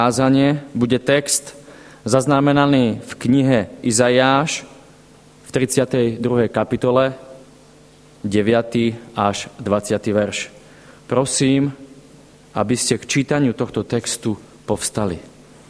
Kázanie bude text zaznamenaný v knihe Izajáš v 32. kapitole 9. až 20. verš. Prosím, aby ste k čítaniu tohto textu povstali.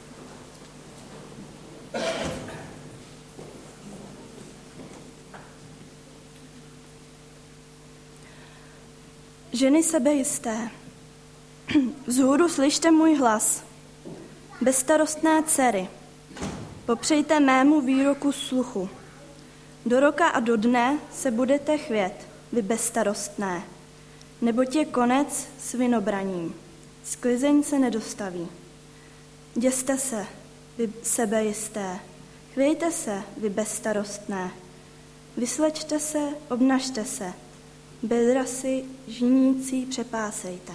Ženy sebejisté, vzhůru slyšte můj hlas. Bezstarostné dcery, popřejte mému výroku sluchu. Do roka a do dne se budete chvět, vy bezstarostné, neboť je konec s vinobraním. Sklizeň se nedostaví. Děste se, vy sebejisté, chvějte se, vy bezstarostné. Vyslečte se, obnažte se, bedra si žinící přepásejte.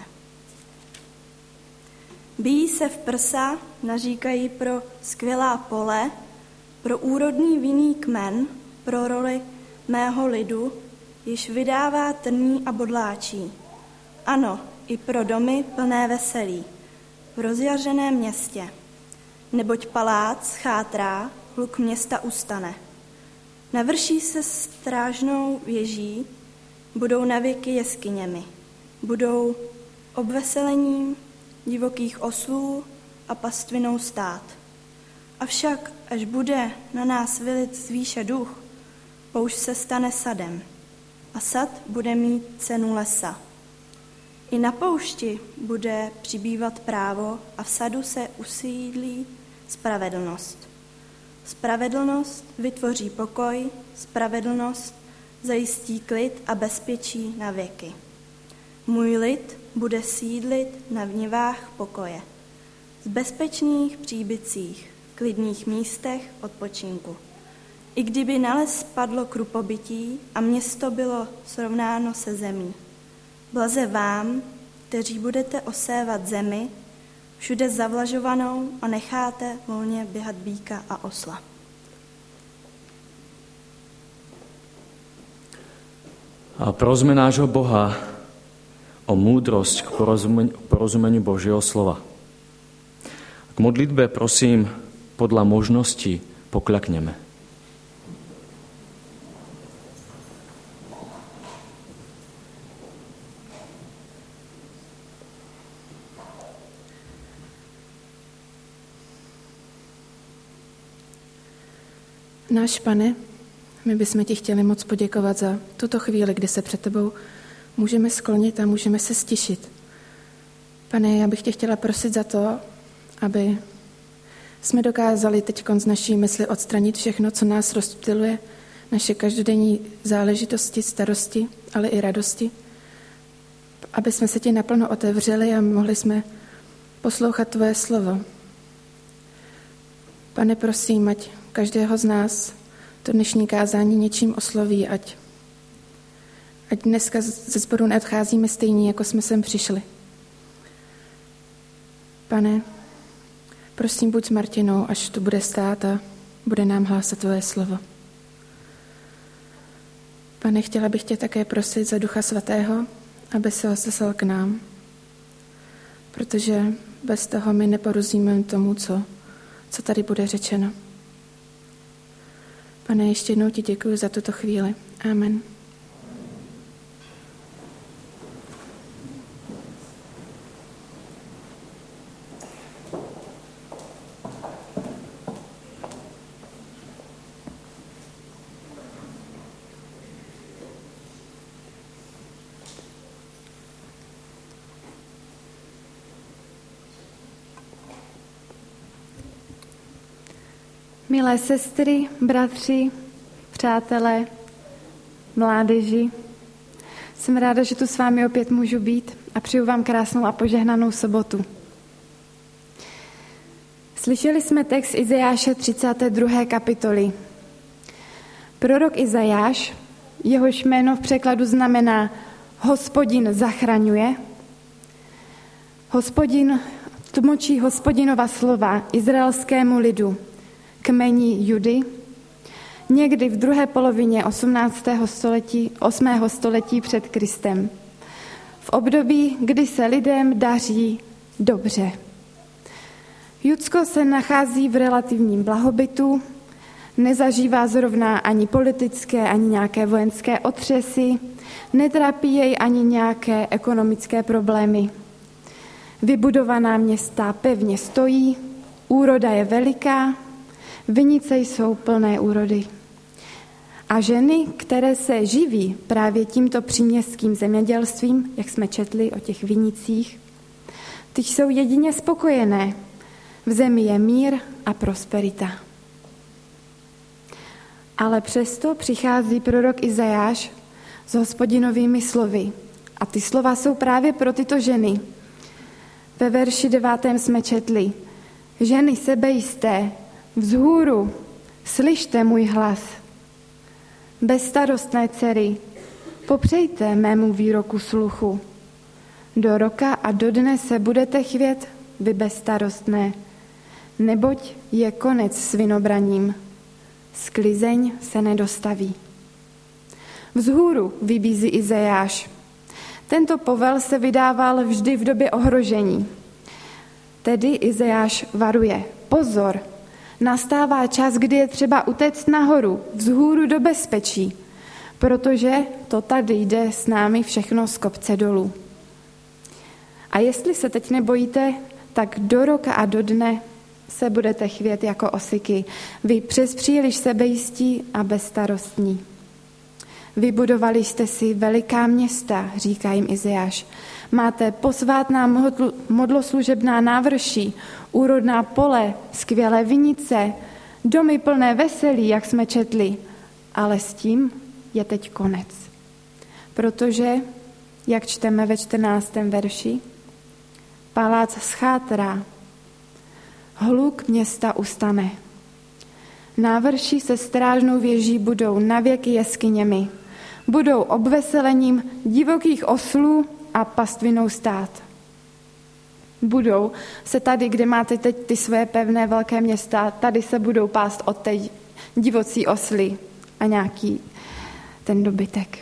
Bijí se v prsa, naříkají pro skvělá pole, pro úrodný vinný kmen, pro roli mého lidu, již vydává trní a bodláčí. Ano, i pro domy plné veselí, v rozjařeném městě. Neboť palác chátrá, hluk města ustane. Navrší se strážnou věží, budou navěky jeskyněmi, budou obveselením divokých oslů a pastvinou stát. Avšak, až bude na nás vylit z výše duch, poušť se stane sadem a sad bude mít cenu lesa. I na poušti bude přibývat právo a v sadu se usídlí spravedlnost. Spravedlnost vytvoří pokoj, spravedlnost zajistí klid a bezpečí na věky. Můj lid bude sídlit na vnivách pokoje, v bezpečných příbytcích, klidných místech odpočinku. I kdyby na les spadlo krupobytí a město bylo srovnáno se zemí. Blaze vám, kteří budete osévat zemi, všude zavlažovanou a necháte volně běhat býka a osla. A prosme nášho Boha o múdrosť k porozumeniu Božieho slova. K modlitbe prosím podľa možností pokľakneme. Náš Pane, my bychom ti chtěli moc poděkovat za tuto chvíli, kdy se před tebou můžeme sklonit a můžeme se stišit. Pane, já bych tě chtěla prosit za to, aby jsme dokázali teď z naší mysli odstranit všechno, co nás rozptyluje, naše každodenní záležitosti, starosti, ale i radosti. Aby jsme se ti naplno otevřeli a mohli jsme poslouchat tvoje slovo. Pane, prosím, ať každého z nás to dnešní kázání něčím osloví, ať dneska ze sboru neodcházíme stejní, jako jsme sem přišli. Pane, prosím, buď s Martinou, až tu bude stát a bude nám hlásat tvoje slovo. Pane, chtěla bych tě také prosit za Ducha Svatého, aby se ho seslal k nám, protože bez toho my neporozumíme tomu, co tady bude řečeno. Pane, ještě jednou ti děkuji za tuto chvíli. Amen. Milé sestry, bratři, přátelé, mládeži, jsem ráda, že tu s vámi opět můžu být a přeju vám krásnou a požehnanou sobotu. Slyšeli jsme text Izajáše 32. kapitoly. Prorok Izajáš, jehož jméno v překladu znamená Hospodin zachraňuje, Hospodin tlumočí Hospodinova slova izraelskému lidu, kmeni Judy, někdy v druhé polovině 8. století před Kristem. V období, kdy se lidem daří dobře. Judsko se nachází v relativním blahobytu, nezažívá zrovna ani politické, ani nějaké vojenské otřesy, netrápí jej ani nějaké ekonomické problémy. Vybudovaná města pevně stojí, úroda je veliká, vinice jsou plné úrody. A ženy, které se živí právě tímto příměstským zemědělstvím, jak jsme četli o těch vinicích, ty jsou jedině spokojené. V zemi je mír a prosperita. Ale přesto přichází prorok Izajáš s Hospodinovými slovy. A ty slova jsou právě pro tyto ženy. Ve verši 9. jsme četli: Ženy sebejisté, vzhůru, slyšte můj hlas. Bezstarostné dcery, popřejte mému výroku sluchu. Do roka a do dne se budete chvět, vy bezstarostné, neboť je konec s vinobraním. Sklizeň se nedostaví. Vzhůru vybízí Izajáš. Tento povel se vydával vždy v době ohrožení. Tedy Izajáš varuje: pozor, nastává čas, kdy je třeba utéct nahoru, vzhůru do bezpečí, protože to tady jde s námi všechno z kopce dolů. A jestli se teď nebojíte, tak do roka a do dne se budete chvět jako osiky, vy přes příliš sebejistí a bezstarostní. Vybudovali jste si veliká města, říká jim Izajáš. Máte posvátná modloslužebná návrší, úrodná pole, skvělé vinice, domy plné veselí, jak jsme četli. Ale s tím je teď konec. Protože, jak čteme ve 14. verši, palác schátrá, hluk města ustane. Návrší se strážnou věží budou navěky jeskyněmi, budou obveselením divokých oslů a pastvinou stát. Budou se tady, kde máte teď ty své pevné velké města, tady se budou pást od té divocí osly a nějaký ten dobytek.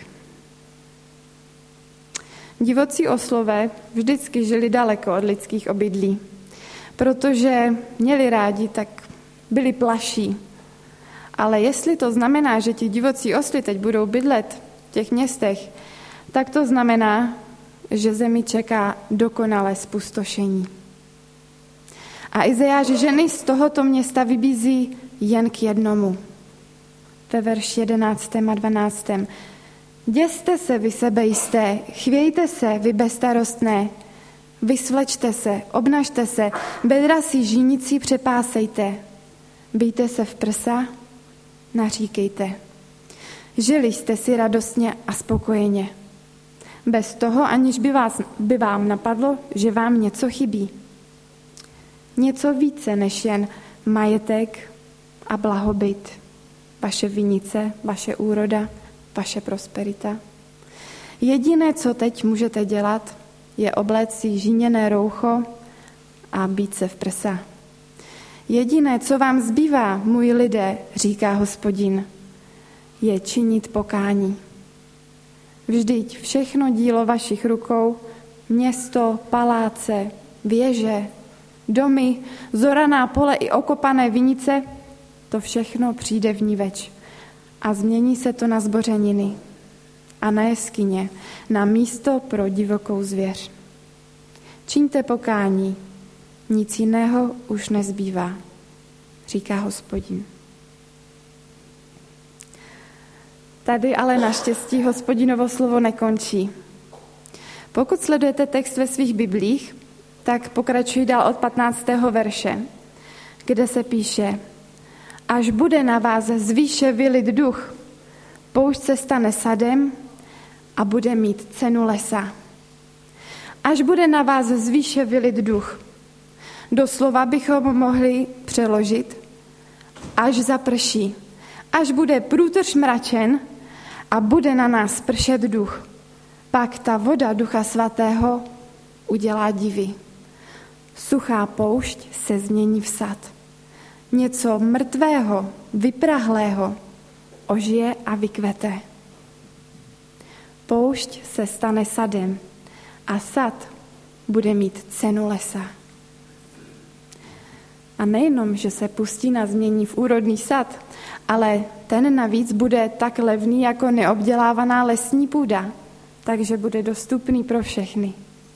Divocí oslové vždycky žili daleko od lidských obydlí, protože měli rádi, tak byli plaší. Ale jestli to znamená, že ti divocí osly teď budou bydlet v těch městech, tak to znamená, že zemi čeká dokonalé zpustošení. A Izajáš ženy z tohoto města vybízí jen k jednomu. Ve verši 11. a 12. Děste se, vy sebejisté, chvějte se, vy bezstarostné, vysvlečte se, obnažte se, bedra si žínicí přepásejte, bijte se v prsa, naříkejte. Žili jste si radostně a spokojeně. Bez toho, aniž by vám napadlo, že vám něco chybí. Něco více než jen majetek a blahobyt. Vaše vinice, vaše úroda, vaše prosperita. Jediné, co teď můžete dělat, je obléct si žíněné roucho a bít se v prsa. Jediné, co vám zbývá, můj lidé, říká Hospodin, je činit pokání. Vždyť všechno dílo vašich rukou, město, paláce, věže, domy, zoraná pole i okopané vinice, to všechno přijde vniveč a změní se to na zbořeniny a na jeskyně, na místo pro divokou zvěř. Čiňte pokání, nic jiného už nezbývá, říká Hospodin. Tady ale naštěstí Hospodinovo slovo nekončí. Pokud sledujete text ve svých biblích, tak pokračuji dál od 15. verše, kde se píše: Až bude na vás z výše vylit duch, poušť se stane sadem a bude mít cenu lesa. Až bude na vás z výše vylit duch. Doslova bychom mohli přeložit: až zaprší, až bude průtrž mračen a bude na nás pršet duch. Pak ta voda Ducha Svatého udělá divy. Suchá poušť se změní v sad. Něco mrtvého, vyprahlého ožije a vykvete. Poušť se stane sadem a sad bude mít cenu lesa. A nejenom, že se pustina změní v úrodný sad, ale ten navíc bude tak levný jako neobdělávaná lesní půda, takže bude dostupný pro všechny.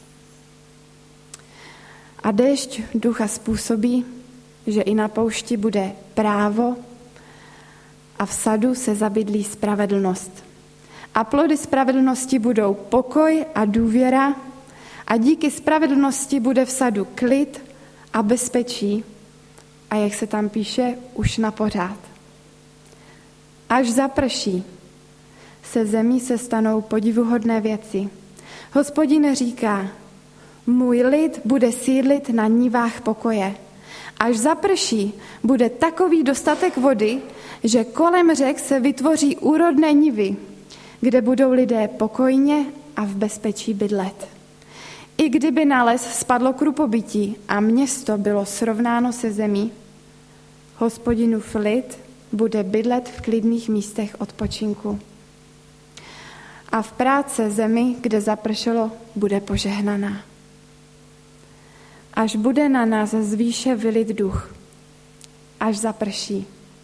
A déšť ducha způsobí, že i na poušti bude právo a v sadu se zabydlí spravedlnost. A plody spravedlnosti budou pokoj a důvěra a díky spravedlnosti bude v sadu klid a bezpečí a jak se tam píše, už na pořád. Až zaprší, se zemí se stanou podivuhodné věci. Hospodin říká, můj lid bude sídlit na nivách pokoje. Až zaprší, bude takový dostatek vody, že kolem řek se vytvoří úrodné nivy, kde budou lidé pokojně a v bezpečí bydlet. I kdyby na les spadlo krupobytí a město bylo srovnáno se zemí, Hospodinův lid bude bydlet v klidných místech odpočinku. A v práce zemi, kde zapršelo, bude požehnaná. Až bude na nás z výše vylit duch, až zaprší.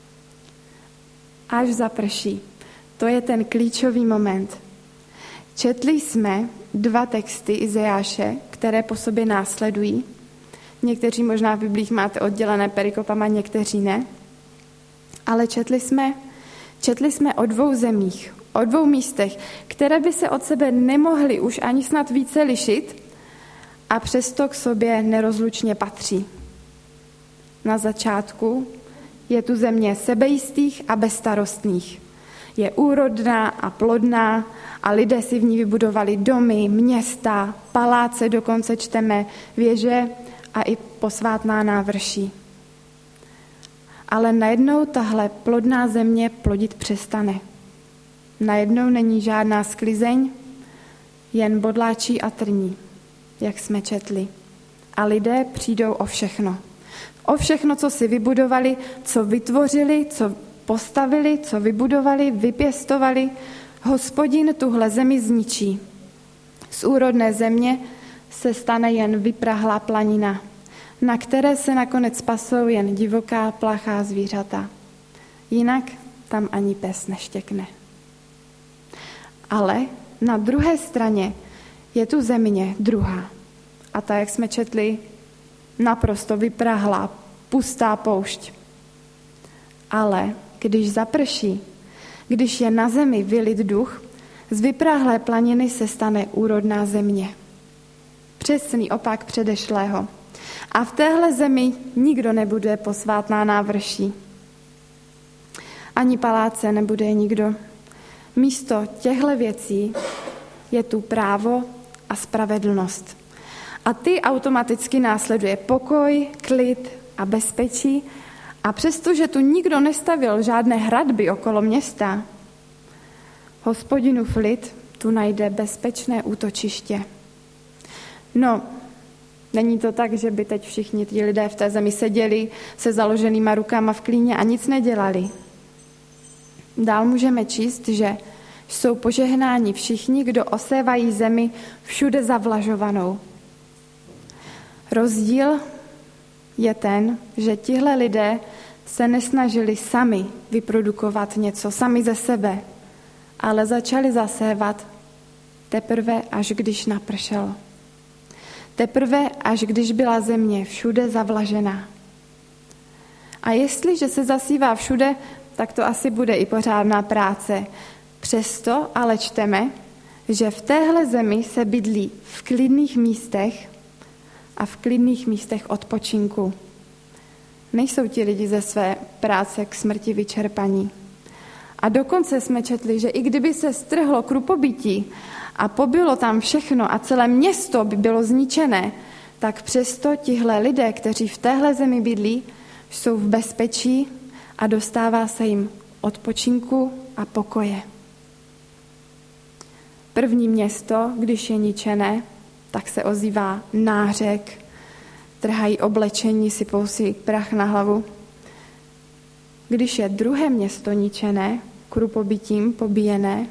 Až zaprší. To je ten klíčový moment. Četli jsme 2 texty Izajáše, které po sobě následují. Někteří možná v Biblích máte oddělené perikopama, někteří ne. Ale četli jsme o 2 zemích, o 2 místech, které by se od sebe nemohly už ani snad více lišit a přesto k sobě nerozlučně patří. Na začátku je tu země sebejistých a bezstarostných. Je úrodná a plodná a lidé si v ní vybudovali domy, města, paláce, dokonce čteme věže a i posvátná návrší. Ale najednou tahle plodná země plodit přestane. Najednou není žádná sklizeň, jen bodláčí a trní, jak jsme četli. A lidé přijdou o všechno. O všechno, co si vybudovali, co vytvořili, co postavili, co vybudovali, vypěstovali, Hospodin tuhle zemi zničí. Z úrodné země se stane jen vyprahlá planina, na které se nakonec pasou jen divoká, plachá zvířata. Jinak tam ani pes neštěkne. Ale na druhé straně je tu země druhá. A ta, jak jsme četli, naprosto vyprahlá, pustá poušť. Ale když zaprší, když je na zemi vylit duch, z vyprahlé planiny se stane úrodná země. Přesný opak předešlého. A v téhle zemi nikdo nebude posvátná návrší. Ani paláce nebude nikdo. Místo těchto věcí je tu právo a spravedlnost. A ty automaticky následuje pokoj, klid a bezpečí. A přestože tu nikdo nestavil žádné hradby okolo města, Hospodinův lid tu najde bezpečné útočiště. No, není to tak, že by teď všichni ti lidé v té zemi seděli se založenýma rukama v klíně a nic nedělali. Dál můžeme číst, že jsou požehnáni všichni, kdo osévají zemi všude zavlažovanou. Rozdíl je ten, že tihle lidé se nesnažili sami vyprodukovat něco, sami ze sebe, ale začali zasévat teprve, až když napršelo. Teprve, až když byla země všude zavlažená. A jestliže se zasívá všude, tak to asi bude i pořádná práce. Přesto ale čteme, že v téhle zemi se bydlí v klidných místech a v klidných místech odpočinku. Nejsou ti lidi ze své práce k smrti vyčerpaní. A dokonce jsme četli, že i kdyby se strhlo krupobytí a pobylo tam všechno a celé město by bylo zničené, tak přesto tihle lidé, kteří v téhle zemi bydlí, jsou v bezpečí a dostává se jim odpočinku a pokoje. První město, když je ničené, tak se ozývá nářek, trhají oblečení, sypou si prach na hlavu. Když je druhé město ničené, krupobytím pobíjené,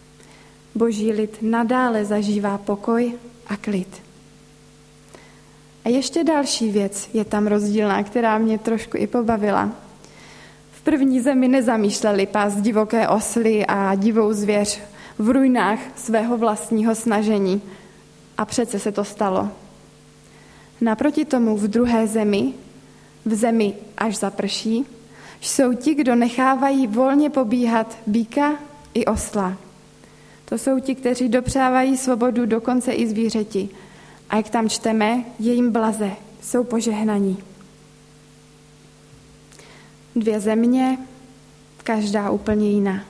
Boží lid nadále zažívá pokoj a klid. A ještě další věc je tam rozdílná, která mě trošku i pobavila. V první zemi nezamýšleli pást divoké osly a divou zvěř v ruinách svého vlastního snažení. A přece se to stalo. Naproti tomu v druhé zemi, v zemi až zaprší, jsou ti, kdo nechávají volně pobíhat býka i osla. To jsou ti, kteří dopřávají svobodu dokonce i zvířeti. A jak tam čteme, je jim blaze, jsou požehnaní. Dvě země, každá úplně jiná.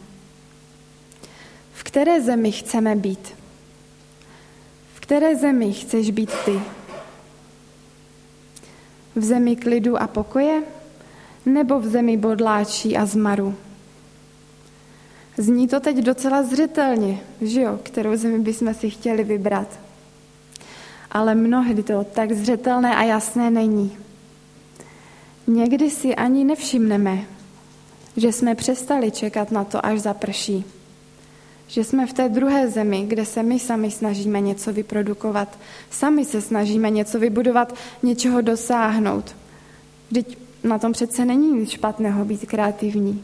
V které zemi chceme být? V které zemi chceš být ty? V zemi klidu a pokoje? Nebo v zemi bodláčí a zmaru? Zní to teď docela zřetelně, že jo, kterou zemi bychom si chtěli vybrat. Ale mnohdy to tak zřetelné a jasné není. Někdy si ani nevšimneme, že jsme přestali čekat na to, až zaprší. Že jsme v té druhé zemi, kde se my sami snažíme něco vyprodukovat, sami se snažíme něco vybudovat, něčeho dosáhnout. Vždyť na tom přece není nic špatného být kreativní.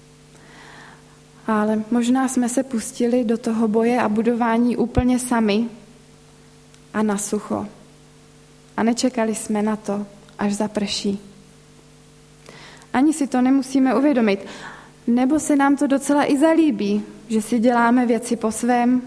Ale možná jsme se pustili do toho boje a budování úplně sami a na sucho. A nečekali jsme na to, až zaprší. Ani si to nemusíme uvědomit. Nebo se nám to docela i zalíbí, že si děláme věci po svém.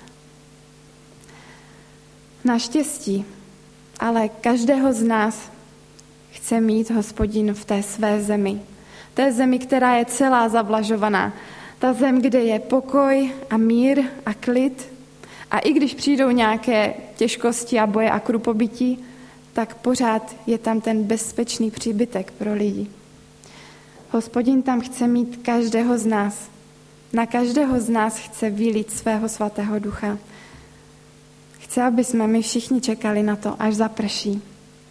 Naštěstí, ale každého z nás chce mít Hospodin v té své zemi. Té zemi, která je celá zavlažovaná. Ta zem, kde je pokoj a mír a klid. A i když přijdou nějaké těžkosti a boje a krupobytí, tak pořád je tam ten bezpečný příbytek pro lidi. Hospodin tam chce mít každého z nás. Na každého z nás chce vylít svého svatého ducha. Chce, aby jsme my všichni čekali na to, až zaprší.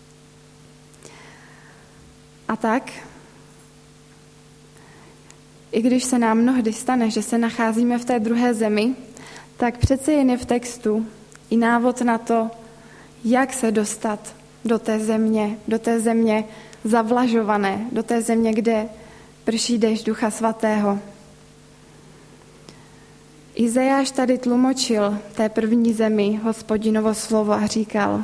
A tak, i když se nám mnohdy stane, že se nacházíme v té druhé zemi, tak přece jen je v textu i návod na to, jak se dostat do té země zavlažované, do té země, kde prší déšť Ducha Svatého. Izajáš tady tlumočil té první zemi Hospodinovo slovo a říkal: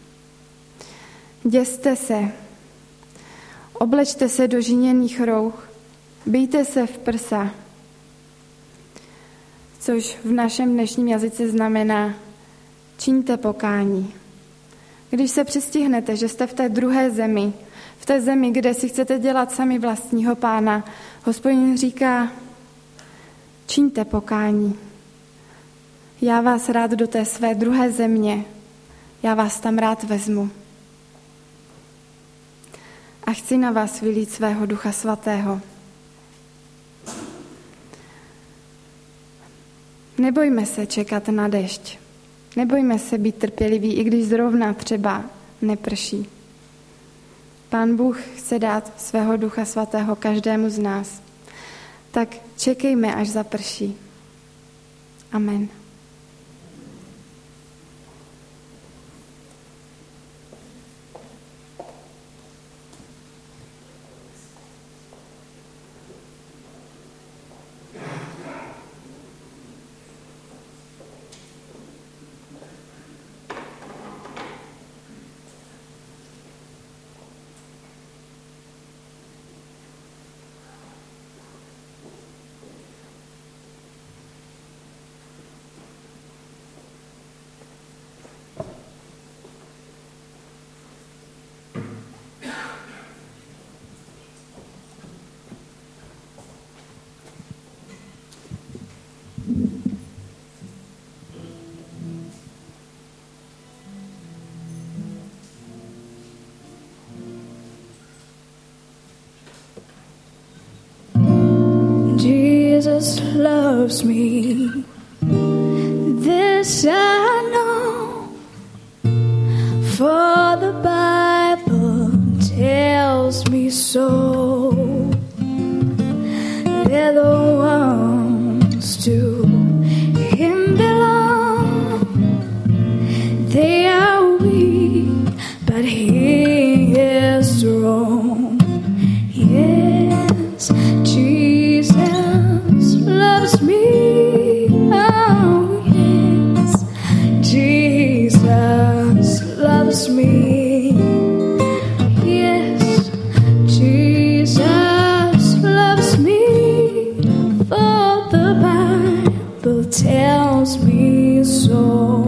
Děste se, oblečte se do žíněných rouch, bijte se v prsa, což v našem dnešním jazyce znamená čiňte pokání. Když se přistihnete, že jste v té druhé zemi, v té zemi, kde si chcete dělat sami vlastního pána, Hospodin říká, čiňte pokání. Já vás rád do té své druhé země, já vás tam rád vezmu. A chci na vás vylít svého Ducha Svatého. Nebojme se čekat na dešť. Nebojme se být trpěliví, i když zrovna třeba neprší. Pán Bůh chce dát svého Ducha Svatého každému z nás. Tak čekejme, až zaprší. Amen. Jesus loves me, this I know, for the Bible tells me so. They're the ones to Him belong. They are weak, but Jesus loves me. Oh, yes. Jesus loves me. Yes, Jesus loves me. For the Bible tells me so.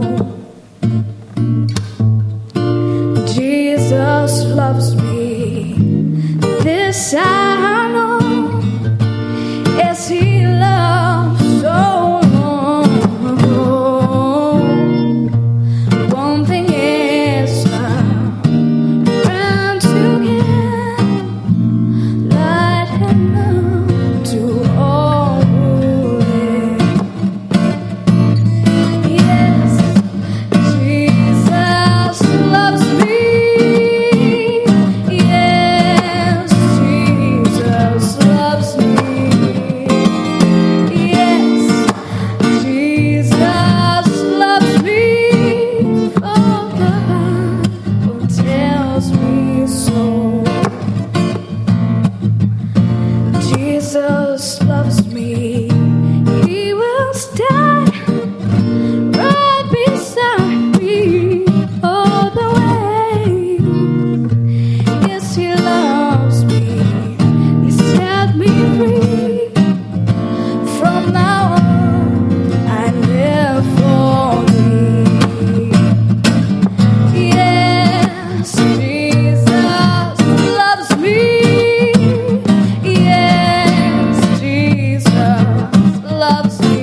Jesus loves me. This I know, as He loves so long. One thing is I've learned to give, let Him know to all who live. Yes, Jesus loves me. Yes, Jesus loves me. Yes, Jesus loves me. For the Bible tells me so. Jesus loves me. He will stand right beside me all the way. Yes, He loves me. He set me free. From now on, I live for Thee. Yes, Jesus loves me. Yes, Jesus loves me.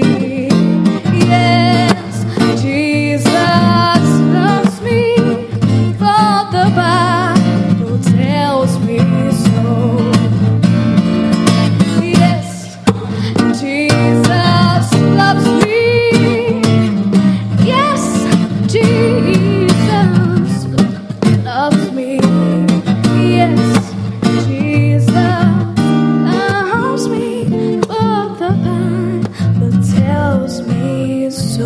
Yes, Jesus loves me. For the Bible tells me so. Yes, Jesus loves me. Yes, Jesus loves me. Yes, Jesus loves me. For the Bible tells me so.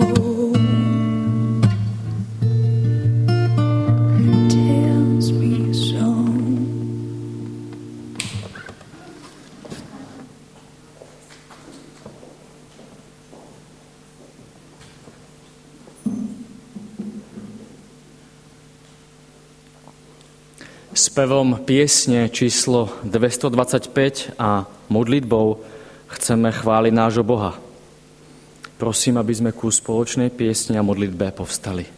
Tells me so. Spevom piesne číslo 225 a modlitbou chceme chváliť nášho Boha. Prosím, aby sme ku spoločnej piesni a modlitbe povstali.